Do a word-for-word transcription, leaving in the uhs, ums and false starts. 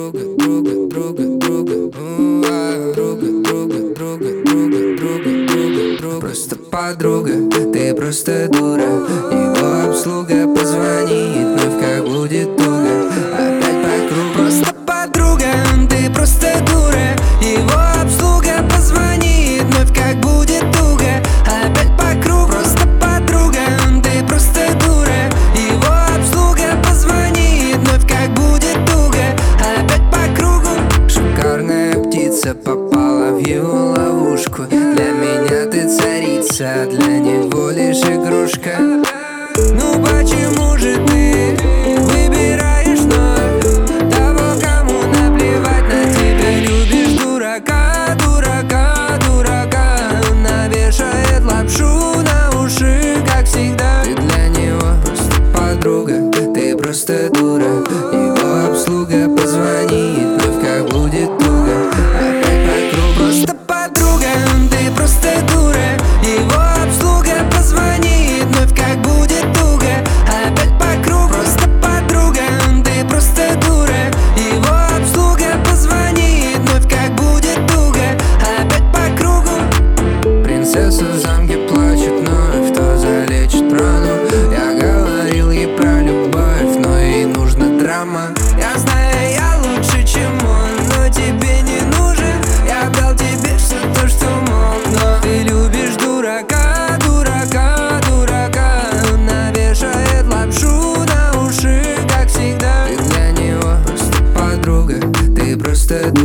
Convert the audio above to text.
друга, друга, друга, друга, у-а, друга, друга, друга, друга, друга, друга, друга. Просто подруга, ты просто дура. Его обслуга позвонит, вновь как будет туго. Опять по кругу. Просто подруга, ты просто дура. Его обслуга позвонит, вновь как будет туго. Опять по кругу. Просто подруга, ты просто дура. Его обслуга позвонит, вновь как будет туго. Опять по кругу. Шикарная птица попала в его ловушку. Для меня ты царица, для него лишь игрушка. Ну почему же ты выбираешь вновь того, кому наплевать на тебя? Любишь дурака, дурака, дурака. Он навешает лапшу на уши, как всегда. Ты для него просто подруга, ты просто дура. Его обслуга позвонит, вновь как будет туго. Опять по кругу. Просто подруга, ты просто дура. Его обслуга позвонит, вновь как будет туго. Опять по кругу. Просто подруга, ты просто дура. Его обслуга позвонит, вновь как будет туго. Опять по кругу. Принцесса в замке плачет вновь, кто залечит рану. Я говорил ей про любовь, но ей нужна драма. Я знаю, я лучше, чем он, но тебе не нужен. Я дал тебе все то, что мог, но ты любишь дурака, дурака, дурака. Он навешает лапшу на уши, как всегда. Ты для него просто подруга, ты просто дурака.